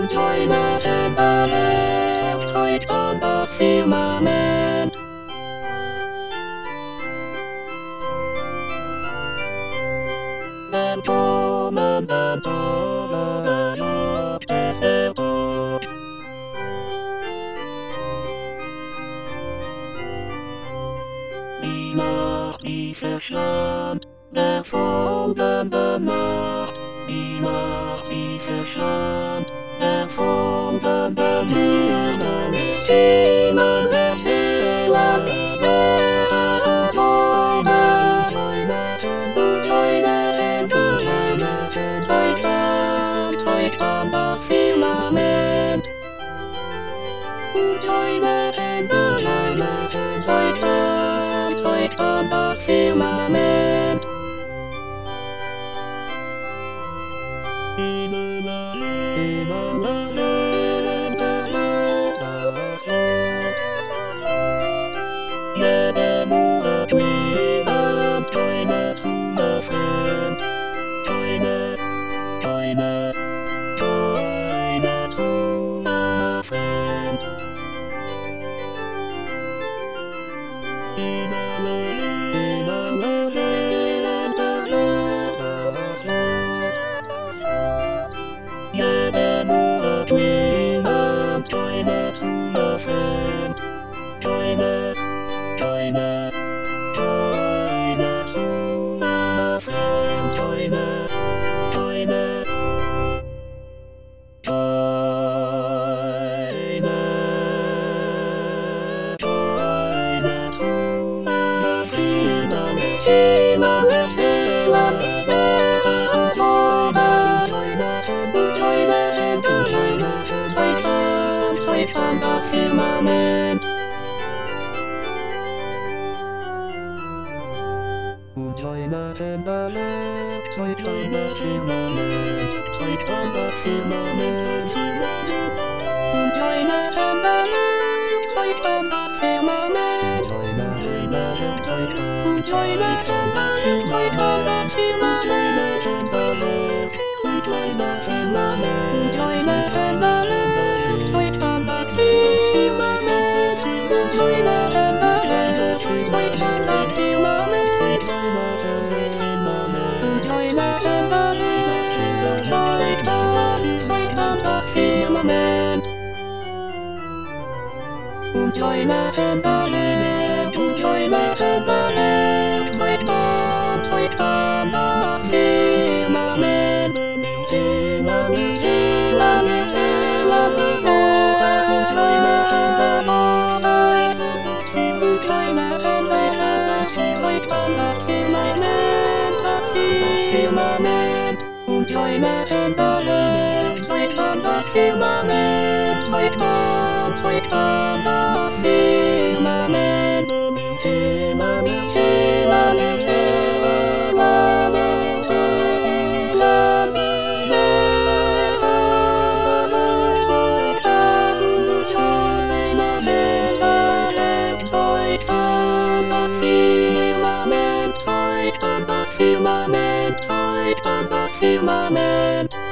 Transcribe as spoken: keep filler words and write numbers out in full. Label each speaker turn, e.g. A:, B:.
A: Enjoyment and balance, fight on the firmament. And torment and torment up is the book. Die Macht, die verschlammt, der folgende Nacht. Die Macht, die verschlammt, der folgende Nacht. Themen der Seelen, der Träume, Träume, Träume, Zeit an, Zeit an das Firmament. Träume, Träume, Zeit an, Zeit an das Firmament. Jede Mure Träume, Träume zu öffnen. Träume, Träume, Träume zu öffnen. Jede Mure Träume, Träume zu öffnen. Träume, Träume, Träume zu öffnen. Träume, Träume, Träume, Träume zu öffnen. Themen der Seelen, der Träume, Träume, Träume, Zeit an, Zeit an das Firmament. Enjoyment and balance, Zeit an das Firmament, Zeit an das Firmament, Enjoyment and balance, Zeit an das Firmament, Enjoyment and Zeit an, Enjoyment and balance, Zeit an das Firmament, Enjoyment and balance, Enjoyment and balance, Zeit an das Firmament, Enjoyment and balance, Zeit an das Firmament. Enjoyment and balance, Zeit an, Zeit an das Firmament. Enjoyment and balance, Enjoyment and balance, Zeit an, Zeit an das Firmament. Firmament, Firmament, Firmament, Enjoyment and balance, Enjoyment and balance, Zeit an das Firmament, das Firmament. Enjoyment and balance, Zeit an das Firmament, Zeit an, Zeit an das Firmament. Firmament, Firmament, Firmament, Firmament, Zeit an das Firmament.